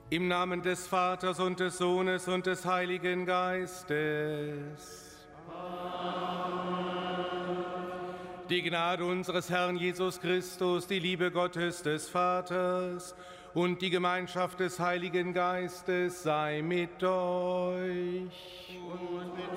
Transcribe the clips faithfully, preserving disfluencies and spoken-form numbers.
Im Namen des Vaters und des Sohnes und des Heiligen Geistes. Amen. Die Gnade unseres Herrn Jesus Christus, die Liebe Gottes des Vaters und die Gemeinschaft des Heiligen Geistes sei mit euch. Und mit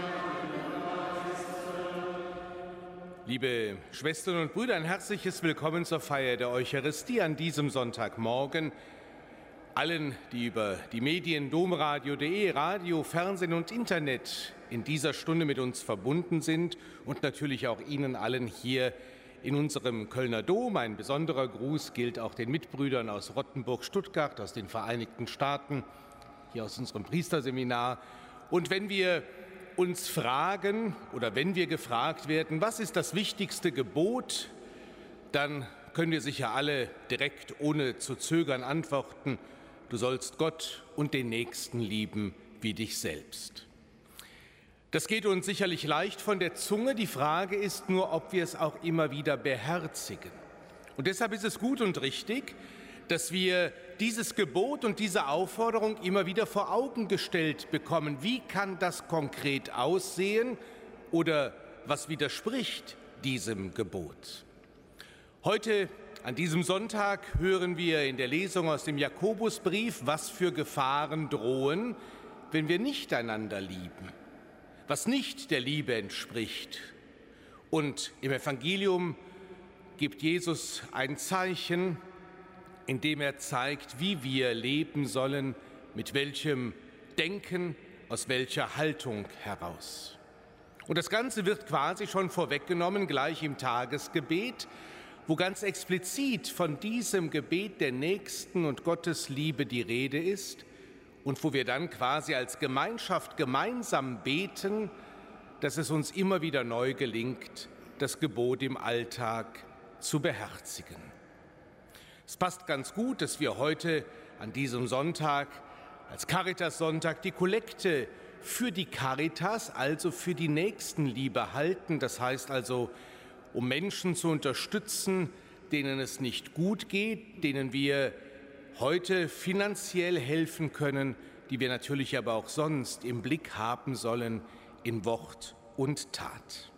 Liebe Schwestern und Brüder, ein herzliches Willkommen zur Feier der Eucharistie an diesem Sonntagmorgen. Allen, die über die Medien domradio punkt de, Radio, Fernsehen und Internet in dieser Stunde mit uns verbunden sind und natürlich auch Ihnen allen hier in unserem Kölner Dom. Ein besonderer Gruß gilt auch den Mitbrüdern aus Rottenburg, Stuttgart, aus den Vereinigten Staaten, hier aus unserem Priesterseminar. Und wenn wir uns fragen oder wenn wir gefragt werden, was ist das wichtigste Gebot, dann können wir sicher alle direkt ohne zu zögern antworten: Du sollst Gott und den Nächsten lieben wie dich selbst. Das geht uns sicherlich leicht von der Zunge. Die Frage ist nur, ob wir es auch immer wieder beherzigen. Und deshalb ist es gut und richtig, dass wir dieses Gebot und diese Aufforderung immer wieder vor Augen gestellt bekommen. Wie kann das konkret aussehen oder was widerspricht diesem Gebot? Heute an diesem Sonntag hören wir in der Lesung aus dem Jakobusbrief, was für Gefahren drohen, wenn wir nicht einander lieben, was nicht der Liebe entspricht. Und im Evangelium gibt Jesus ein Zeichen, in dem er zeigt, wie wir leben sollen, mit welchem Denken, aus welcher Haltung heraus. Und das Ganze wird quasi schon vorweggenommen, gleich im Tagesgebet, wo ganz explizit von diesem Gebet der Nächsten und Gottes Liebe die Rede ist und wo wir dann quasi als Gemeinschaft gemeinsam beten, dass es uns immer wieder neu gelingt, das Gebot im Alltag zu beherzigen. Es passt ganz gut, dass wir heute an diesem Sonntag als Caritas-Sonntag die Kollekte für die Caritas, also für die Nächstenliebe halten. Das heißt also, um Menschen zu unterstützen, denen es nicht gut geht, denen wir heute finanziell helfen können, die wir natürlich aber auch sonst im Blick haben sollen in Wort und Tat.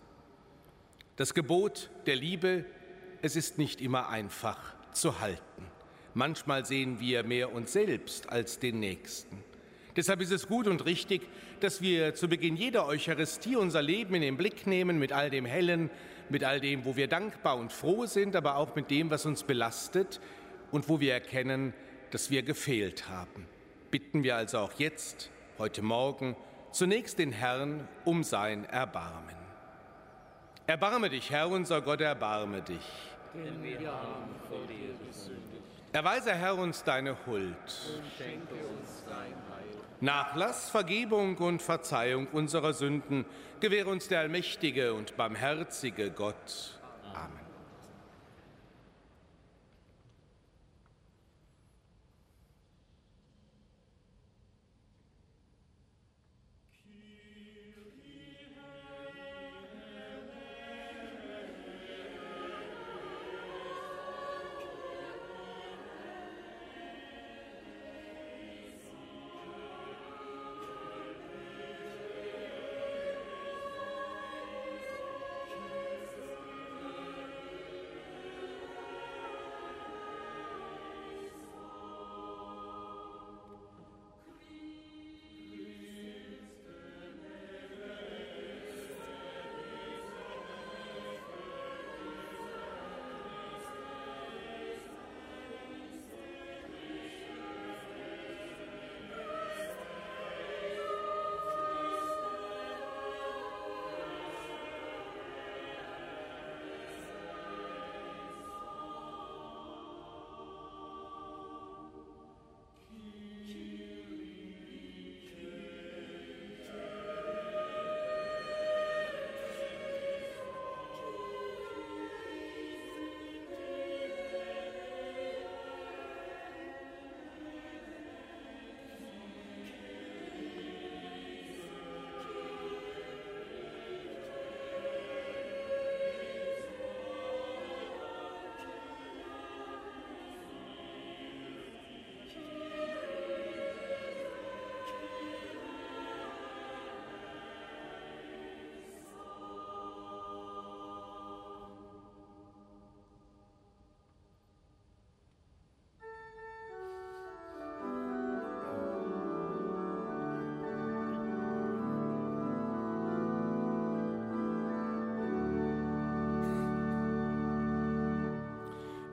Das Gebot der Liebe, es ist nicht immer einfach zu halten. Manchmal sehen wir mehr uns selbst als den Nächsten. Deshalb ist es gut und richtig, dass wir zu Beginn jeder Eucharistie unser Leben in den Blick nehmen, mit all dem Hellen, mit all dem, wo wir dankbar und froh sind, aber auch mit dem, was uns belastet und wo wir erkennen, dass wir gefehlt haben. Bitten wir also auch jetzt, heute Morgen, zunächst den Herrn um sein Erbarmen. Erbarme dich, Herr, unser Gott, erbarme dich. Denn wir haben vor dir gesündigt. Erweise, Herr, uns deine Huld. Und schenke uns dein Heil. Nachlass, Vergebung und Verzeihung unserer Sünden gewähre uns der allmächtige und barmherzige Gott. Amen.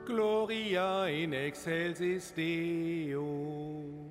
Gloria in excelsis Deo.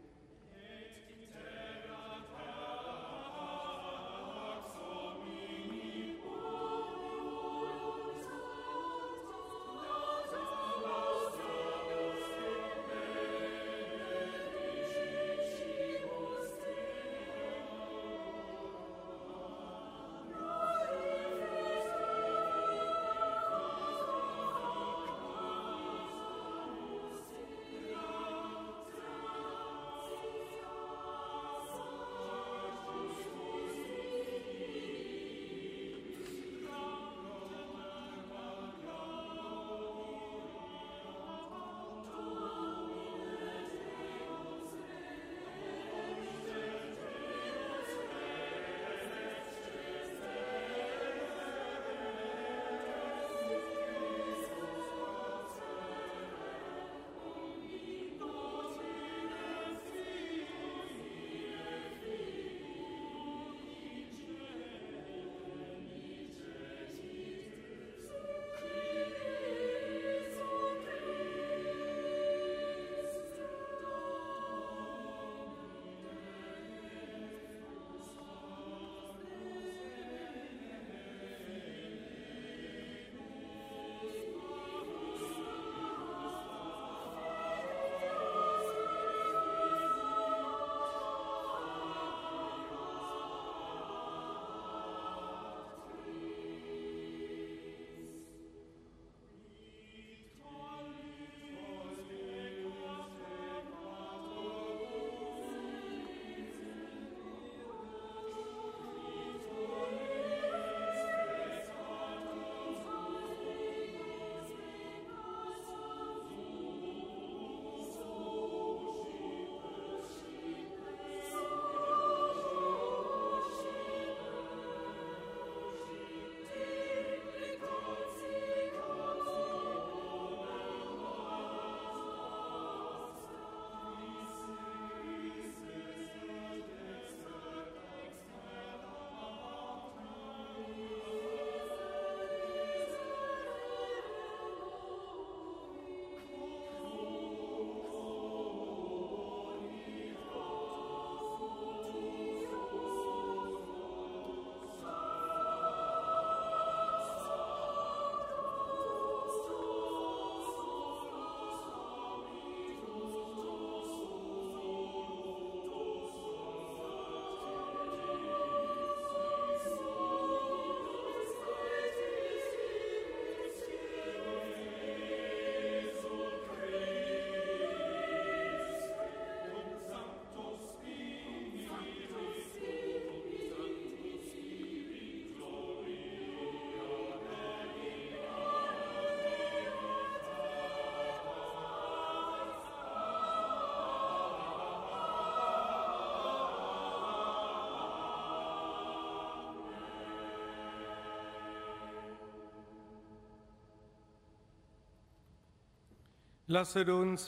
Lasset uns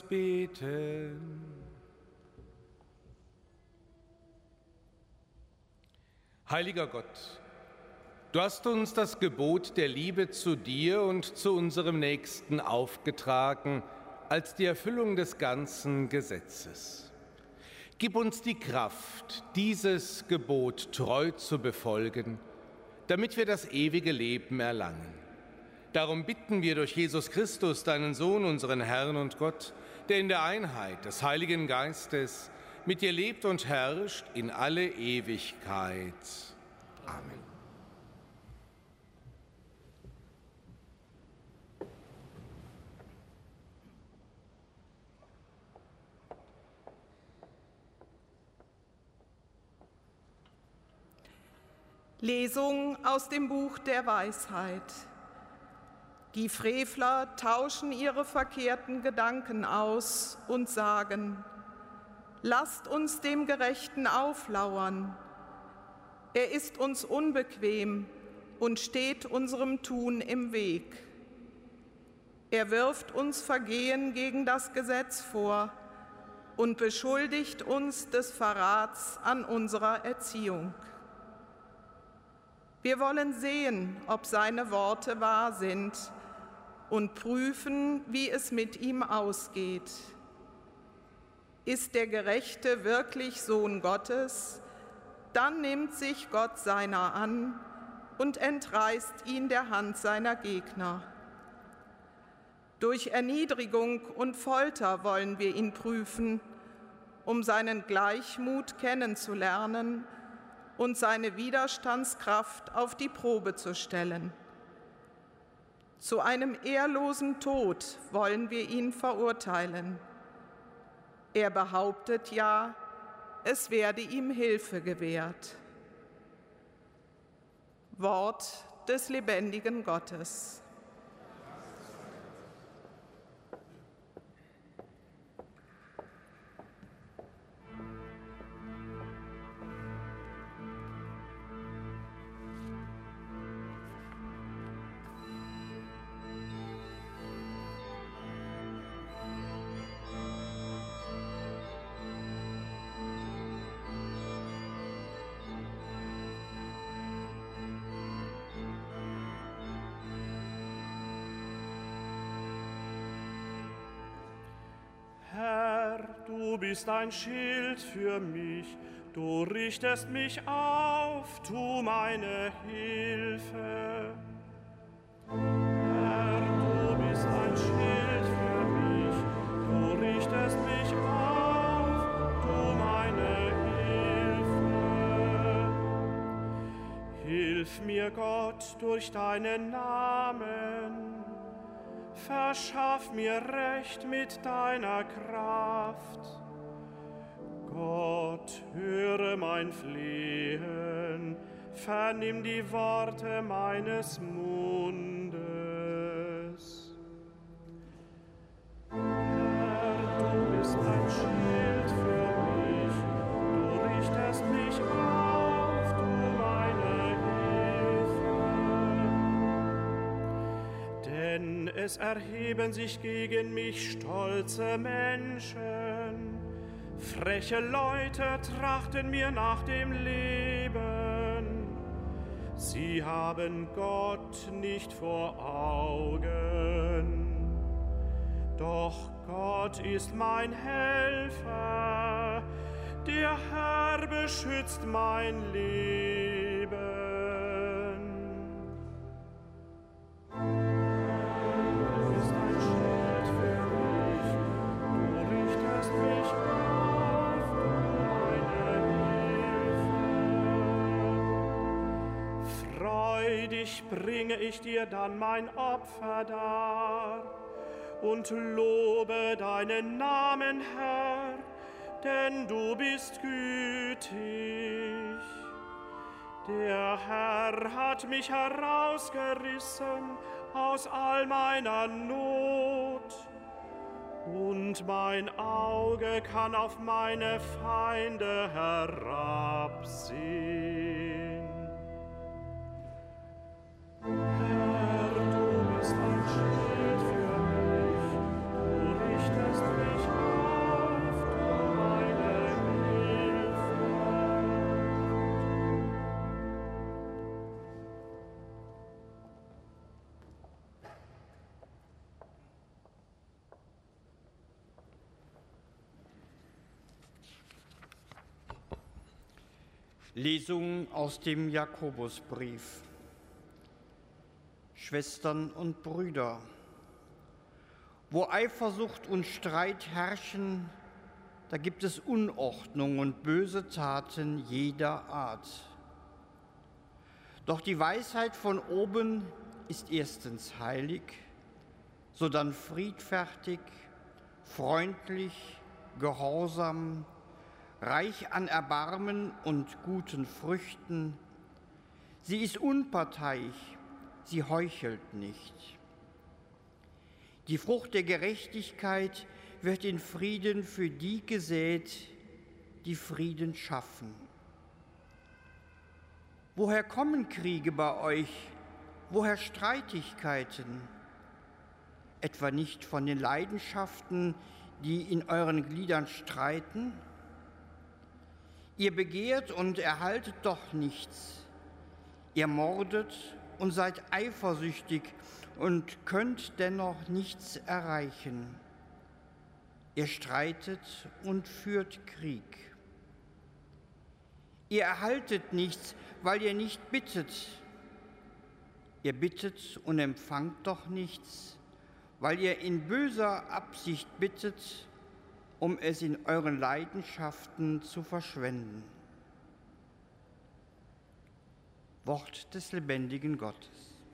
beten. Heiliger Gott, du hast uns das Gebot der Liebe zu dir und zu unserem Nächsten aufgetragen als die Erfüllung des ganzen Gesetzes. Gib uns die Kraft, dieses Gebot treu zu befolgen, damit wir das ewige Leben erlangen. Darum bitten wir durch Jesus Christus, deinen Sohn, unseren Herrn und Gott, der in der Einheit des Heiligen Geistes mit dir lebt und herrscht in alle Ewigkeit. Amen. Lesung aus dem Buch der Weisheit. Die Frevler tauschen ihre verkehrten Gedanken aus und sagen: Lasst uns dem Gerechten auflauern. Er ist uns unbequem und steht unserem Tun im Weg. Er wirft uns Vergehen gegen das Gesetz vor und beschuldigt uns des Verrats an unserer Erziehung. Wir wollen sehen, ob seine Worte wahr sind und prüfen, wie es mit ihm ausgeht. Ist der Gerechte wirklich Sohn Gottes, dann nimmt sich Gott seiner an und entreißt ihn der Hand seiner Gegner. Durch Erniedrigung und Folter wollen wir ihn prüfen, um seinen Gleichmut kennenzulernen und seine Widerstandskraft auf die Probe zu stellen. Zu einem ehrlosen Tod wollen wir ihn verurteilen. Er behauptet ja, es werde ihm Hilfe gewährt. Wort des lebendigen Gottes. Du bist ein Schild für mich, du richtest mich auf, tu meine Hilfe. Herr, du bist ein Schild für mich, du richtest mich auf, tu meine Hilfe. Hilf mir, Gott, durch deinen Namen. Verschaff mir Recht mit deiner Kraft. Gott, höre mein Flehen, vernimm die Worte meines Mundes. Herr, du bist ein Schild für mich, du richtest mich auf, du meine Hilfe. Denn es erheben sich gegen mich stolze Menschen, freche Leute trachten mir nach dem Leben. Sie haben Gott nicht vor Augen. Doch Gott ist mein Helfer, der Herr beschützt mein Leben. Bringe ich dir dann mein Opfer dar und lobe deinen Namen, Herr, denn du bist gütig. Der Herr hat mich herausgerissen aus all meiner Not, und mein Auge kann auf meine Feinde herabsehen. Herr, du bist ein Schild für mich, du richtest mich auf, du meine Hilfe. Lesung aus dem Jakobusbrief. Schwestern und Brüder, wo Eifersucht und Streit herrschen, da gibt es Unordnung und böse Taten jeder Art. Doch die Weisheit von oben ist erstens heilig, sodann friedfertig, freundlich, gehorsam, reich an Erbarmen und guten Früchten. Sie ist unparteiisch, sie heuchelt nicht. Die Frucht der Gerechtigkeit wird in Frieden für die gesät, die Frieden schaffen. Woher kommen Kriege bei euch? Woher Streitigkeiten? Etwa nicht von den Leidenschaften, die in euren Gliedern streiten? Ihr begehrt und erhaltet doch nichts. Ihr mordet und seid eifersüchtig und könnt dennoch nichts erreichen. Ihr streitet und führt Krieg. Ihr erhaltet nichts, weil ihr nicht bittet. Ihr bittet und empfangt doch nichts, weil ihr in böser Absicht bittet, um es in euren Leidenschaften zu verschwenden. Wort des lebendigen Gottes.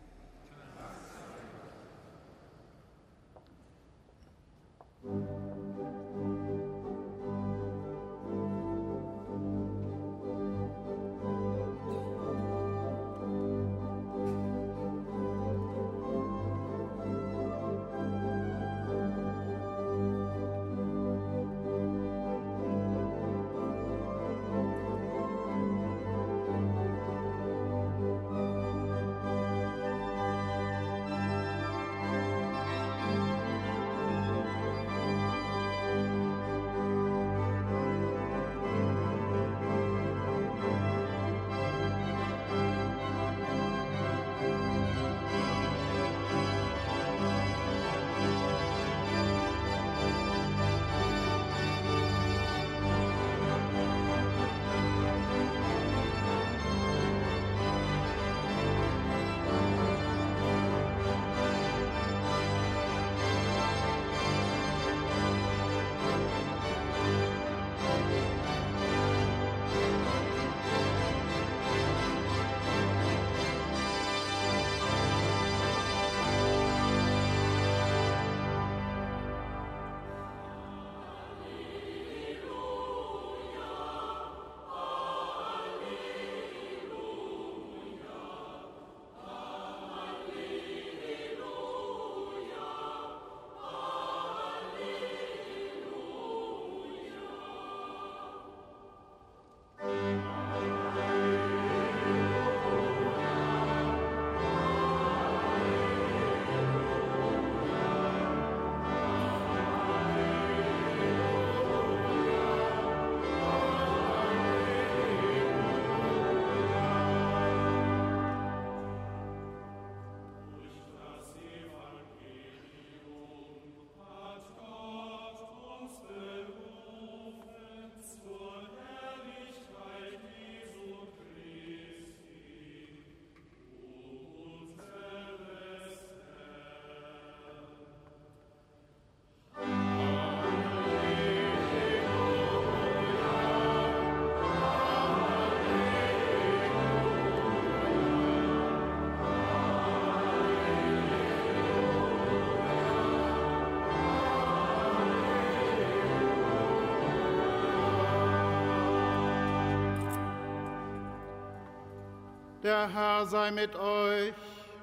Der Herr sei mit euch.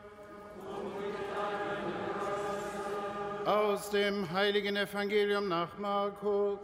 Aus dem heiligen Evangelium nach Markus.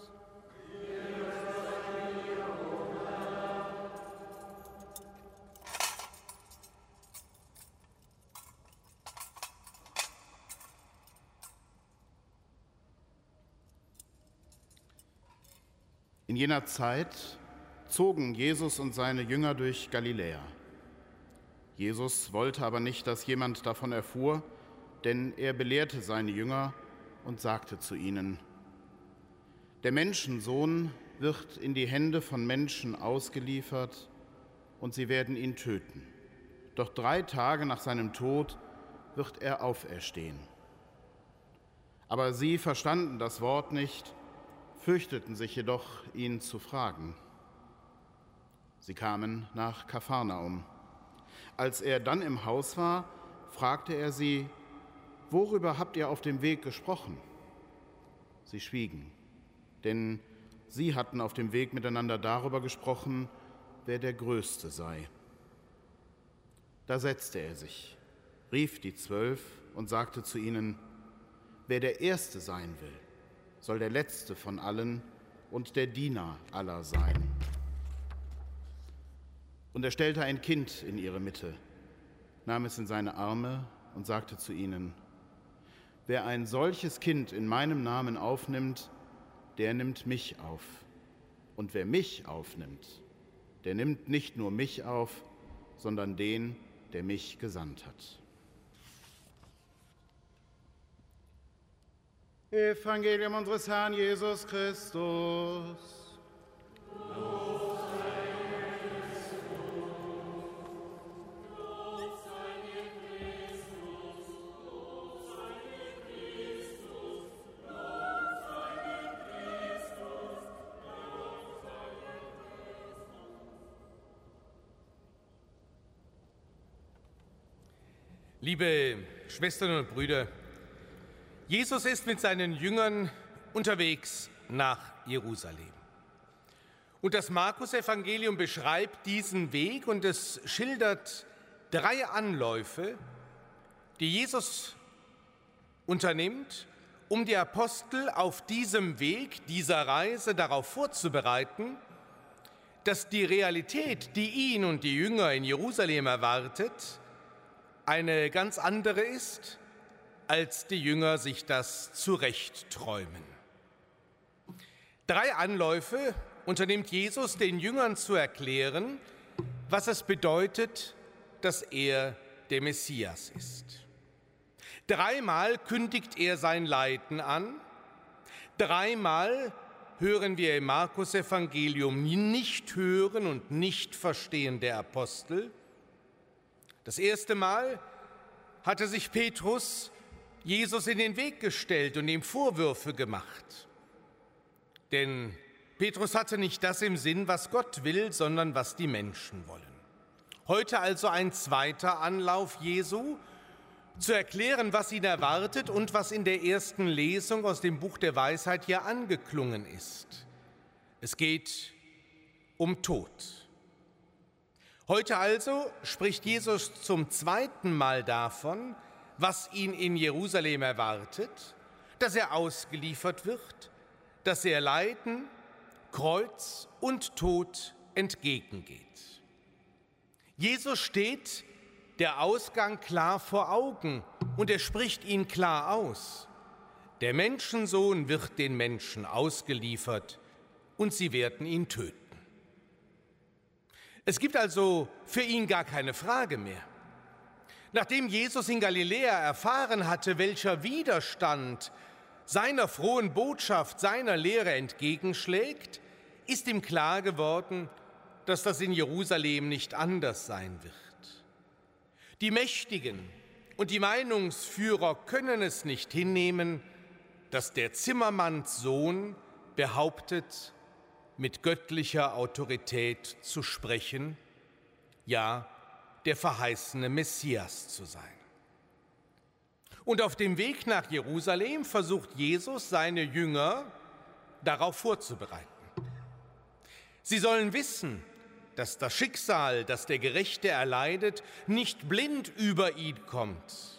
In jener Zeit zogen Jesus und seine Jünger durch Galiläa. Jesus wollte aber nicht, dass jemand davon erfuhr, denn er belehrte seine Jünger und sagte zu ihnen: Der Menschensohn wird in die Hände von Menschen ausgeliefert und sie werden ihn töten. Doch drei Tage nach seinem Tod wird er auferstehen. Aber sie verstanden das Wort nicht, fürchteten sich jedoch, ihn zu fragen. Sie kamen nach Kapharnaum. Als er dann im Haus war, fragte er sie: Worüber habt ihr auf dem Weg gesprochen? Sie schwiegen, denn sie hatten auf dem Weg miteinander darüber gesprochen, wer der Größte sei. Da setzte er sich, rief die Zwölf und sagte zu ihnen: Wer der Erste sein will, soll der Letzte von allen und der Diener aller sein. Und er stellte ein Kind in ihre Mitte, nahm es in seine Arme und sagte zu ihnen: Wer ein solches Kind in meinem Namen aufnimmt, der nimmt mich auf. Und wer mich aufnimmt, der nimmt nicht nur mich auf, sondern den, der mich gesandt hat. Evangelium unseres Herrn Jesus Christus. Liebe Schwestern und Brüder, Jesus ist mit seinen Jüngern unterwegs nach Jerusalem. Und das Markus-Evangelium beschreibt diesen Weg und es schildert drei Anläufe, die Jesus unternimmt, um die Apostel auf diesem Weg, dieser Reise darauf vorzubereiten, dass die Realität, die ihn und die Jünger in Jerusalem erwartet, eine ganz andere ist, als die Jünger sich das zurechtträumen. Drei Anläufe unternimmt Jesus, den Jüngern zu erklären, was es bedeutet, dass er der Messias ist. Dreimal kündigt er sein Leiden an, dreimal hören wir im Markus-Evangelium nicht hören und nicht verstehen der Apostel. Das erste Mal hatte sich Petrus Jesus in den Weg gestellt und ihm Vorwürfe gemacht. Denn Petrus hatte nicht das im Sinn, was Gott will, sondern was die Menschen wollen. Heute also ein zweiter Anlauf Jesu, zu erklären, was ihn erwartet und was in der ersten Lesung aus dem Buch der Weisheit hier angeklungen ist. Es geht um Tod. Heute also spricht Jesus zum zweiten Mal davon, was ihn in Jerusalem erwartet, dass er ausgeliefert wird, dass er Leiden, Kreuz und Tod entgegengeht. Jesus steht der Ausgang klar vor Augen und er spricht ihn klar aus. Der Menschensohn wird den Menschen ausgeliefert und sie werden ihn töten. Es gibt also für ihn gar keine Frage mehr. Nachdem Jesus in Galiläa erfahren hatte, welcher Widerstand seiner frohen Botschaft, seiner Lehre entgegenschlägt, ist ihm klar geworden, dass das in Jerusalem nicht anders sein wird. Die Mächtigen und die Meinungsführer können es nicht hinnehmen, dass der Zimmermannssohn behauptet, mit göttlicher Autorität zu sprechen, ja, der verheißene Messias zu sein. Und auf dem Weg nach Jerusalem versucht Jesus, seine Jünger darauf vorzubereiten. Sie sollen wissen, dass das Schicksal, das der Gerechte erleidet, nicht blind über ihn kommt.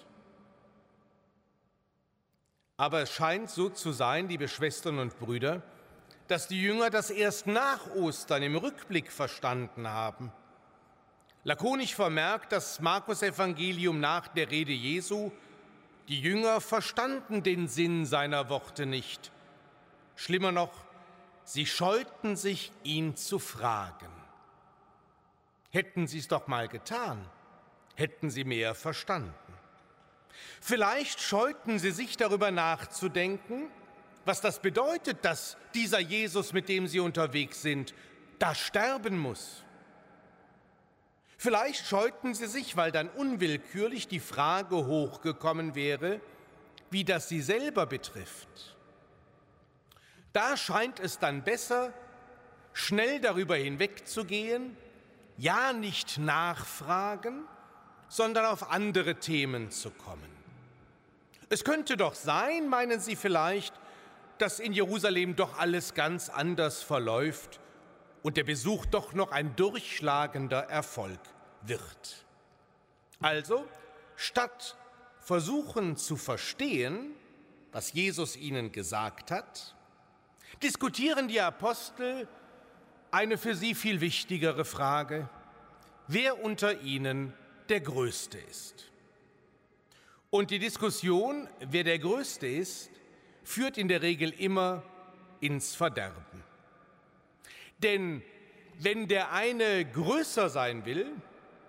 Aber es scheint so zu sein, liebe Schwestern und Brüder, dass die Jünger das erst nach Ostern im Rückblick verstanden haben. Lakonisch vermerkt das Markus-Evangelium nach der Rede Jesu, die Jünger verstanden den Sinn seiner Worte nicht. Schlimmer noch, sie scheuten sich, ihn zu fragen. Hätten sie es doch mal getan, hätten sie mehr verstanden. Vielleicht scheuten sie sich, darüber nachzudenken, was das bedeutet, dass dieser Jesus, mit dem sie unterwegs sind, da sterben muss. Vielleicht scheuten sie sich, weil dann unwillkürlich die Frage hochgekommen wäre, wie das sie selber betrifft. Da scheint es dann besser, schnell darüber hinwegzugehen, ja nicht nachfragen, sondern auf andere Themen zu kommen. Es könnte doch sein, meinen sie vielleicht, dass in Jerusalem doch alles ganz anders verläuft und der Besuch doch noch ein durchschlagender Erfolg wird. Also, statt versuchen zu verstehen, was Jesus ihnen gesagt hat, diskutieren die Apostel eine für sie viel wichtigere Frage: Wer unter ihnen der Größte ist. Und die Diskussion, wer der Größte ist, führt in der Regel immer ins Verderben. Denn wenn der eine größer sein will,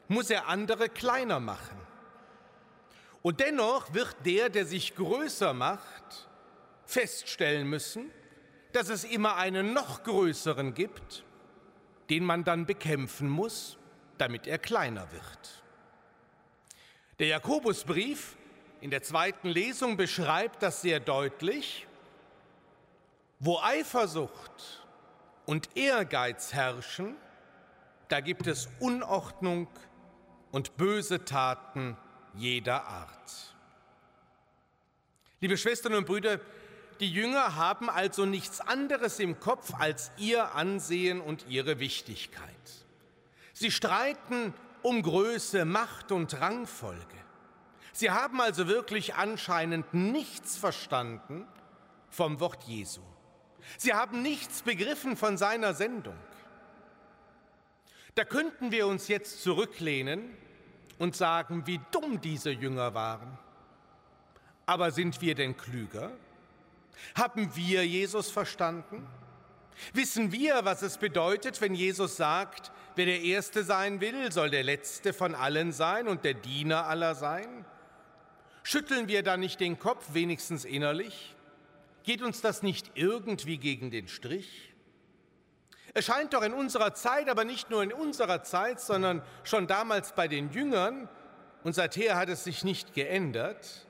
muss er andere kleiner machen. Und dennoch wird der, der sich größer macht, feststellen müssen, dass es immer einen noch größeren gibt, den man dann bekämpfen muss, damit er kleiner wird. Der Jakobusbrief in der zweiten Lesung beschreibt das sehr deutlich. Wo Eifersucht und Ehrgeiz herrschen, da gibt es Unordnung und böse Taten jeder Art. Liebe Schwestern und Brüder, die Jünger haben also nichts anderes im Kopf als ihr Ansehen und ihre Wichtigkeit. Sie streiten um Größe, Macht und Rangfolge. Sie haben also wirklich anscheinend nichts verstanden vom Wort Jesu. Sie haben nichts begriffen von seiner Sendung. Da könnten wir uns jetzt zurücklehnen und sagen, wie dumm diese Jünger waren. Aber sind wir denn klüger? Haben wir Jesus verstanden? Wissen wir, was es bedeutet, wenn Jesus sagt, wer der Erste sein will, soll der Letzte von allen sein und der Diener aller sein? Schütteln wir da nicht den Kopf, wenigstens innerlich? Geht uns das nicht irgendwie gegen den Strich? Es scheint doch in unserer Zeit, aber nicht nur in unserer Zeit, sondern schon damals bei den Jüngern, und seither hat es sich nicht geändert,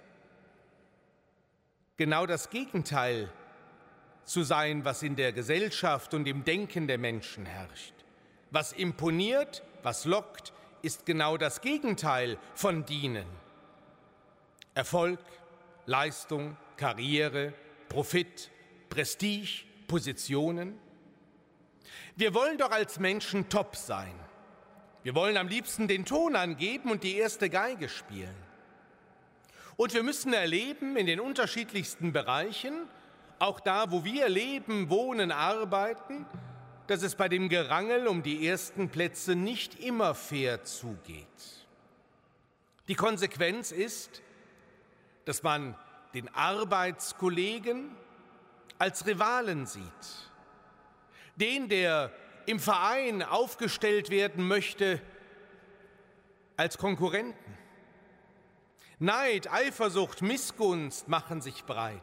genau das Gegenteil zu sein, was in der Gesellschaft und im Denken der Menschen herrscht. Was imponiert, was lockt, ist genau das Gegenteil von Dienen. Erfolg, Leistung, Karriere, Profit, Prestige, Positionen. Wir wollen doch als Menschen top sein. Wir wollen am liebsten den Ton angeben und die erste Geige spielen. Und wir müssen erleben in den unterschiedlichsten Bereichen, auch da, wo wir leben, wohnen, arbeiten, dass es bei dem Gerangel um die ersten Plätze nicht immer fair zugeht. Die Konsequenz ist, dass man den Arbeitskollegen als Rivalen sieht. Den, der im Verein aufgestellt werden möchte, als Konkurrenten. Neid, Eifersucht, Missgunst machen sich breit.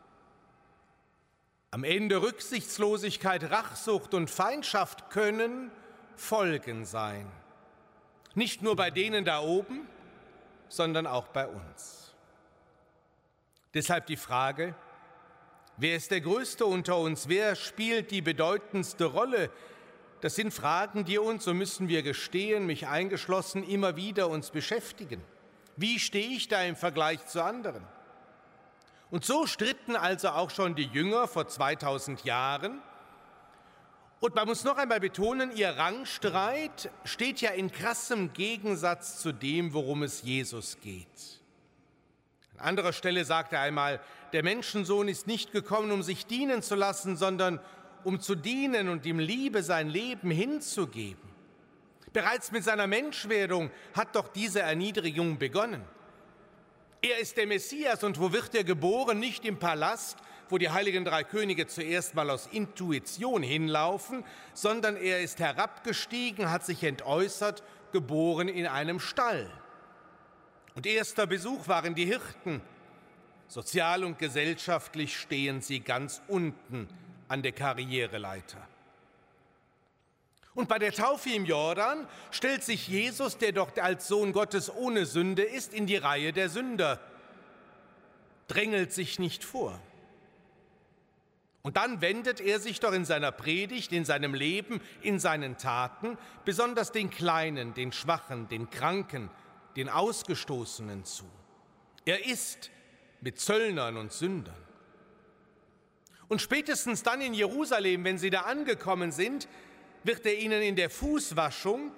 Am Ende Rücksichtslosigkeit, Rachsucht und Feindschaft können Folgen sein. Nicht nur bei denen da oben, sondern auch bei uns. Deshalb die Frage, wer ist der Größte unter uns? Wer spielt die bedeutendste Rolle? Das sind Fragen, die uns, so müssen wir gestehen, mich eingeschlossen, immer wieder uns beschäftigen. Wie stehe ich da im Vergleich zu anderen? Und so stritten also auch schon die Jünger vor zweitausend Jahren. Und man muss noch einmal betonen, ihr Rangstreit steht ja in krassem Gegensatz zu dem, worum es Jesus geht. An anderer Stelle sagt er einmal, der Menschensohn ist nicht gekommen, um sich dienen zu lassen, sondern um zu dienen und ihm Liebe sein Leben hinzugeben. Bereits mit seiner Menschwerdung hat doch diese Erniedrigung begonnen. Er ist der Messias und wo wird er geboren? Nicht im Palast, wo die heiligen drei Könige zuerst mal aus Intuition hinlaufen, sondern er ist herabgestiegen, hat sich entäußert, geboren in einem Stall. Und erster Besuch waren die Hirten. Sozial und gesellschaftlich stehen sie ganz unten an der Karriereleiter. Und bei der Taufe im Jordan stellt sich Jesus, der doch als Sohn Gottes ohne Sünde ist, in die Reihe der Sünder, drängelt sich nicht vor. Und dann wendet er sich doch in seiner Predigt, in seinem Leben, in seinen Taten besonders den Kleinen, den Schwachen, den Kranken, den Ausgestoßenen zu. Er isst mit Zöllnern und Sündern. Und spätestens dann in Jerusalem, wenn sie da angekommen sind, wird er ihnen in der Fußwaschung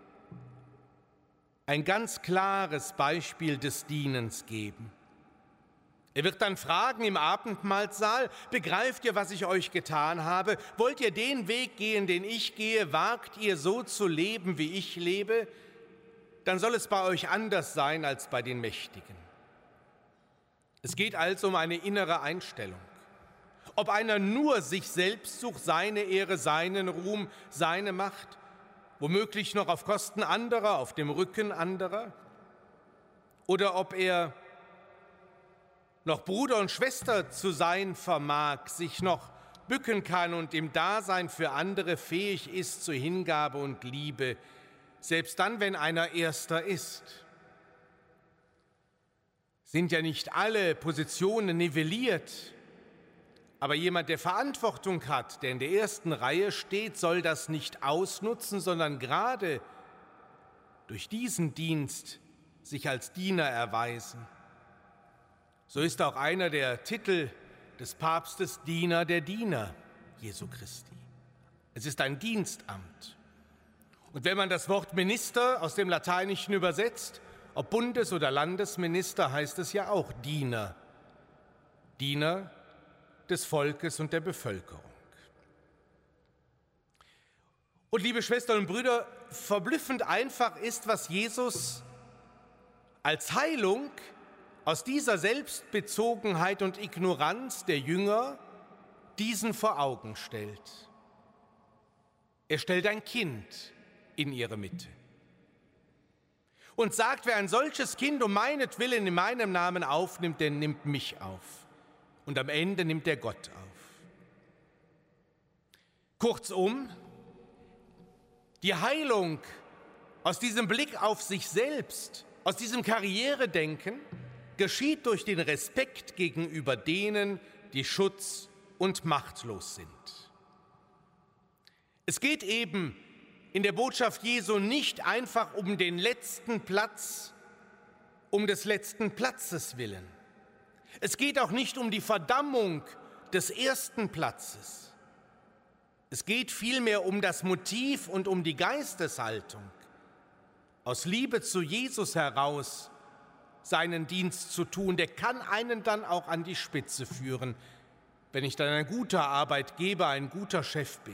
ein ganz klares Beispiel des Dienens geben. Er wird dann fragen im Abendmahlsaal, begreift ihr, was ich euch getan habe? Wollt ihr den Weg gehen, den ich gehe? Wagt ihr so zu leben, wie ich lebe? Dann soll es bei euch anders sein als bei den Mächtigen. Es geht also um eine innere Einstellung. Ob einer nur sich selbst sucht, seine Ehre, seinen Ruhm, seine Macht, womöglich noch auf Kosten anderer, auf dem Rücken anderer, oder ob er noch Bruder und Schwester zu sein vermag, sich noch bücken kann und im Dasein für andere fähig ist zu Hingabe und Liebe, selbst dann, wenn einer Erster ist. Sind ja nicht alle Positionen nivelliert, aber jemand, der Verantwortung hat, der in der ersten Reihe steht, soll das nicht ausnutzen, sondern gerade durch diesen Dienst sich als Diener erweisen. So ist auch einer der Titel des Papstes Diener der Diener Jesu Christi. Es ist ein Dienstamt. Und wenn man das Wort Minister aus dem Lateinischen übersetzt, ob Bundes- oder Landesminister, heißt es ja auch Diener. Diener des Volkes und der Bevölkerung. Und liebe Schwestern und Brüder, verblüffend einfach ist, was Jesus als Heilung aus dieser Selbstbezogenheit und Ignoranz der Jünger diesen vor Augen stellt. Er stellt ein Kind in ihre Mitte und sagt, wer ein solches Kind um meinetwillen in meinem Namen aufnimmt, der nimmt mich auf. Und am Ende nimmt er Gott auf. Kurzum, die Heilung aus diesem Blick auf sich selbst, aus diesem Karrieredenken, geschieht durch den Respekt gegenüber denen, die schutz- und machtlos sind. Es geht eben in der Botschaft Jesu nicht einfach um den letzten Platz, um des letzten Platzes willen. Es geht auch nicht um die Verdammung des ersten Platzes. Es geht vielmehr um das Motiv und um die Geisteshaltung, aus Liebe zu Jesus heraus seinen Dienst zu tun. Der kann einen dann auch an die Spitze führen, wenn ich dann ein guter Arbeitgeber, ein guter Chef bin.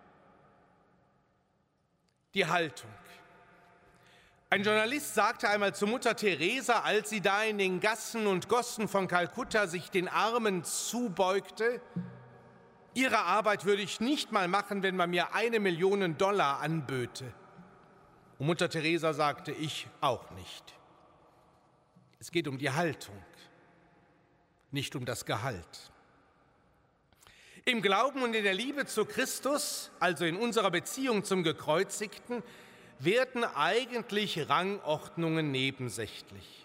Die Haltung. Ein Journalist sagte einmal zu Mutter Teresa, als sie da in den Gassen und Gossen von Kalkutta sich den Armen zubeugte: Ihre Arbeit würde ich nicht mal machen, wenn man mir eine Million Dollar anböte. Und Mutter Teresa sagte: Ich auch nicht. Es geht um die Haltung, nicht um das Gehalt. Im Glauben und in der Liebe zu Christus, also in unserer Beziehung zum Gekreuzigten, werden eigentlich Rangordnungen nebensächlich.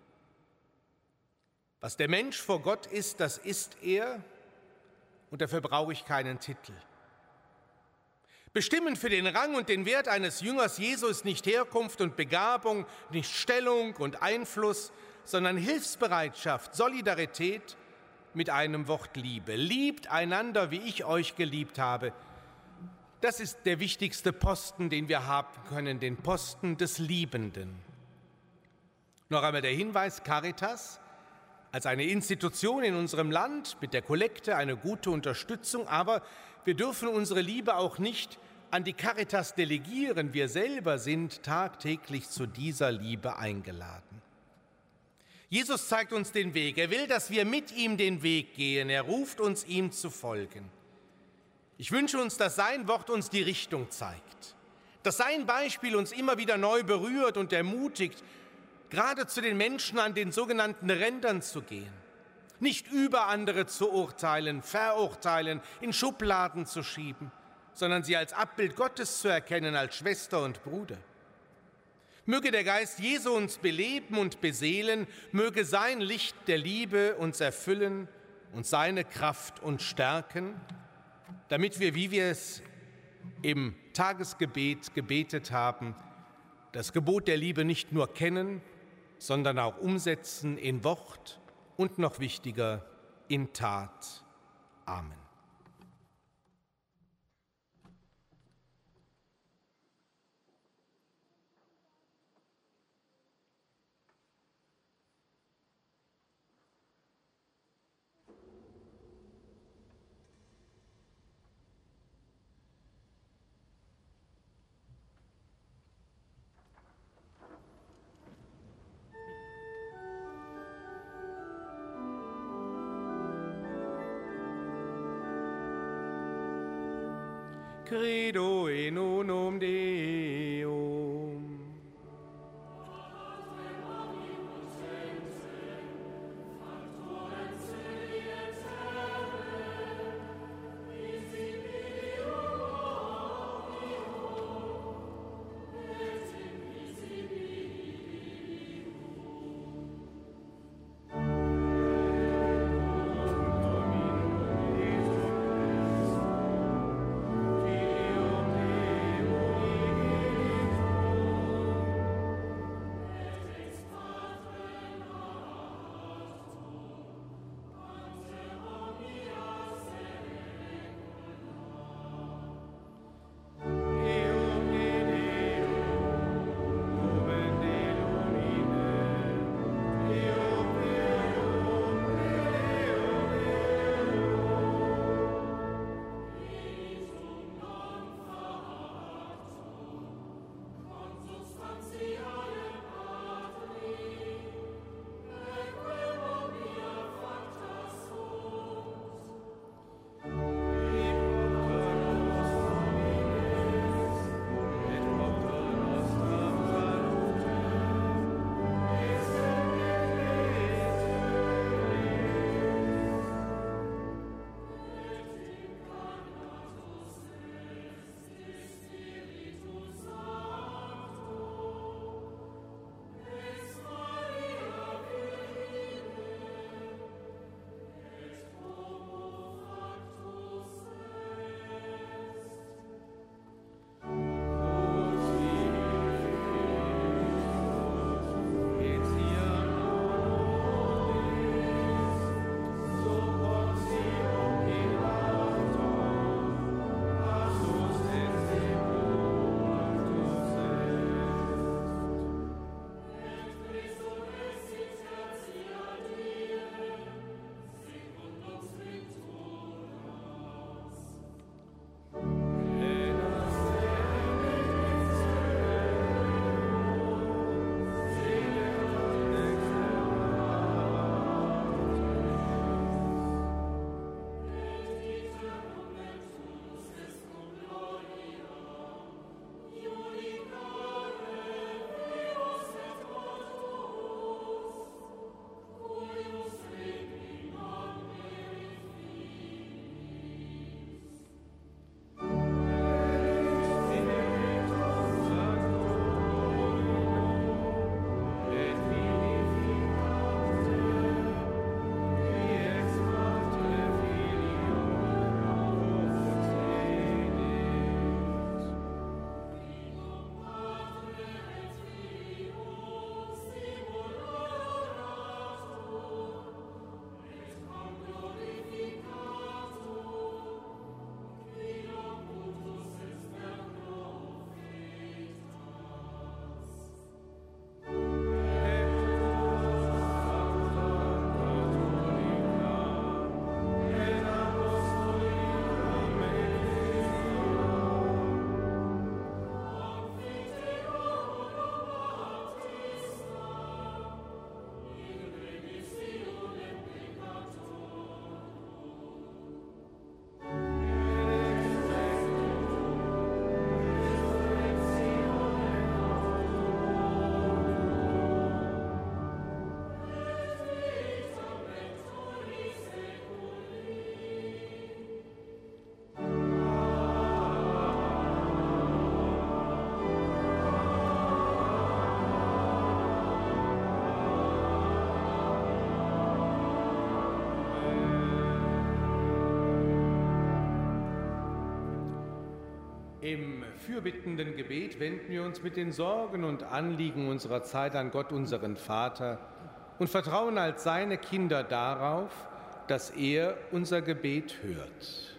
Was der Mensch vor Gott ist, das ist er, und dafür brauche ich keinen Titel. Bestimmend für den Rang und den Wert eines Jüngers Jesu ist nicht Herkunft und Begabung, nicht Stellung und Einfluss, sondern Hilfsbereitschaft, Solidarität mit einem Wort Liebe. Liebt einander, wie ich euch geliebt habe. Das ist der wichtigste Posten, den wir haben können, den Posten des Liebenden. Noch einmal der Hinweis: Caritas als eine Institution in unserem Land mit der Kollekte eine gute Unterstützung, aber wir dürfen unsere Liebe auch nicht an die Caritas delegieren. Wir selber sind tagtäglich zu dieser Liebe eingeladen. Jesus zeigt uns den Weg. Er will, dass wir mit ihm den Weg gehen. Er ruft uns, ihm zu folgen. Ich wünsche uns, dass sein Wort uns die Richtung zeigt, dass sein Beispiel uns immer wieder neu berührt und ermutigt, gerade zu den Menschen an den sogenannten Rändern zu gehen, nicht über andere zu urteilen, verurteilen, in Schubladen zu schieben, sondern sie als Abbild Gottes zu erkennen, als Schwester und Bruder. Möge der Geist Jesu uns beleben und beseelen, möge sein Licht der Liebe uns erfüllen und seine Kraft uns stärken, damit wir, wie wir es im Tagesgebet gebetet haben, das Gebot der Liebe nicht nur kennen, sondern auch umsetzen in Wort und noch wichtiger in Tat. Amen. Credo in unum Deum. Im fürbittenden Gebet wenden wir uns mit den Sorgen und Anliegen unserer Zeit an Gott, unseren Vater, und vertrauen als seine Kinder darauf, dass er unser Gebet hört.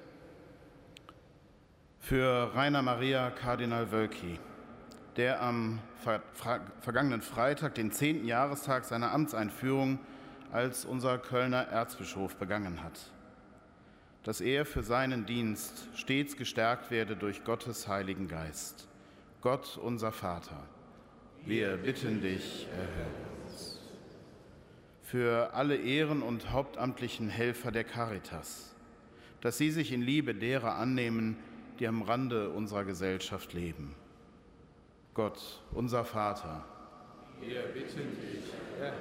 Für Rainer Maria Kardinal Wölki, der am ver vergangenen Freitag den zehnten Jahrestag seiner Amtseinführung als unser Kölner Erzbischof begangen hat, dass er für seinen Dienst stets gestärkt werde durch Gottes Heiligen Geist. Gott, unser Vater, wir bitten dich, erhöre uns. Für alle Ehren- und hauptamtlichen Helfer der Caritas, dass sie sich in Liebe derer annehmen, die am Rande unserer Gesellschaft leben. Gott, unser Vater, wir bitten dich, Herr.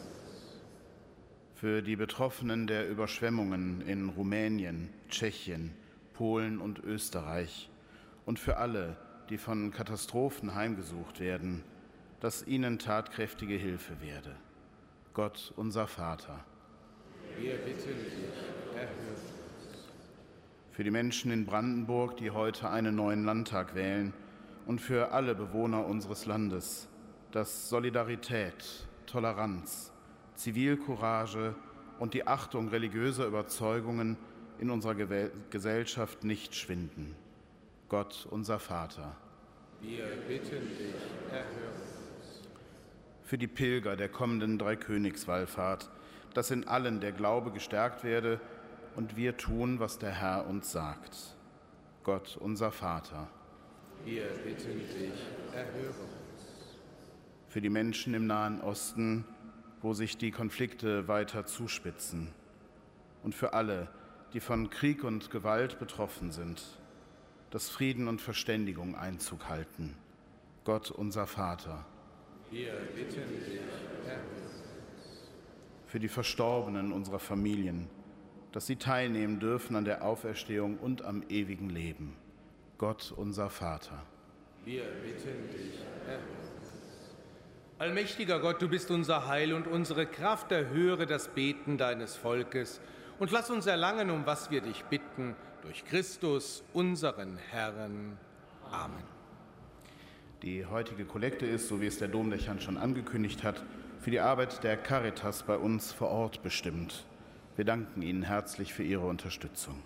Für die Betroffenen der Überschwemmungen in Rumänien, Tschechien, Polen und Österreich und für alle, die von Katastrophen heimgesucht werden, dass ihnen tatkräftige Hilfe werde. Gott, unser Vater, wir bitten dich, erhöre. Für die Menschen in Brandenburg, die heute einen neuen Landtag wählen, und für alle Bewohner unseres Landes, dass Solidarität, Toleranz, Zivilcourage und die Achtung religiöser Überzeugungen in unserer Ge- Gesellschaft nicht schwinden. Gott, unser Vater, wir bitten dich, erhöre. Für die Pilger der kommenden Dreikönigswallfahrt, dass in allen der Glaube gestärkt werde und wir tun, was der Herr uns sagt. Gott, unser Vater, wir bitten dich, erhöre. Für die Menschen im Nahen Osten, wo sich die Konflikte weiter zuspitzen, und für alle, die von Krieg und Gewalt betroffen sind, dass Frieden und Verständigung Einzug halten. Gott, unser Vater, wir bitten dich, erhöre. Für die Verstorbenen unserer Familien, dass sie teilnehmen dürfen an der Auferstehung und am ewigen Leben. Gott, unser Vater, wir bitten dich, erhöre. Allmächtiger Gott, du bist unser Heil und unsere Kraft, erhöre das Beten deines Volkes und lass uns erlangen, um was wir dich bitten, durch Christus, unseren Herrn. Amen. Die heutige Kollekte ist, so wie es der Domdechant schon angekündigt hat, für die Arbeit der Caritas bei uns vor Ort bestimmt. Wir danken Ihnen herzlich für Ihre Unterstützung.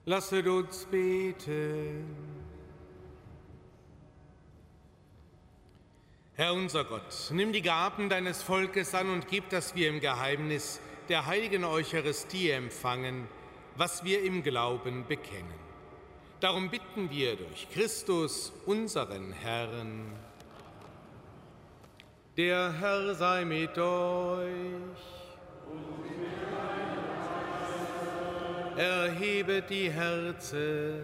Lasset uns beten. Herr unser Gott, nimm die Gaben deines Volkes an und gib, dass wir im Geheimnis der heiligen Eucharistie empfangen, was wir im Glauben bekennen. Darum bitten wir durch Christus, unseren Herrn. Der Herr sei mit euch. Erhebet die Herzen.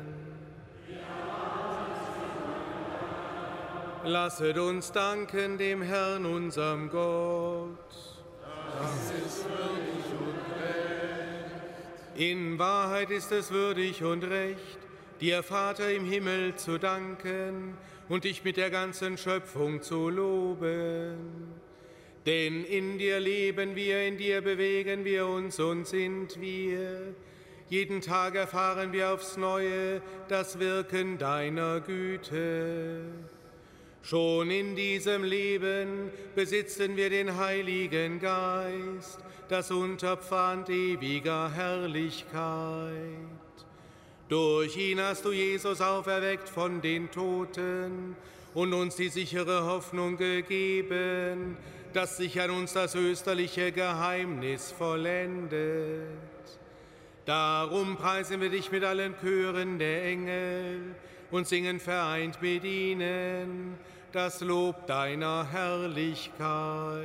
Lasset uns danken dem Herrn, unserem Gott. Das ist würdig und recht. In Wahrheit ist es würdig und recht, dir, Vater im Himmel, zu danken und dich mit der ganzen Schöpfung zu loben. Denn in dir leben wir, in dir bewegen wir uns und sind wir. Jeden Tag erfahren wir aufs Neue das Wirken deiner Güte. Schon in diesem Leben besitzen wir den Heiligen Geist, das Unterpfand ewiger Herrlichkeit. Durch ihn hast du Jesus auferweckt von den Toten und uns die sichere Hoffnung gegeben, dass sich an uns das österliche Geheimnis vollendet. Darum preisen wir dich mit allen Chören der Engel und singen vereint mit ihnen das Lob deiner Herrlichkeit.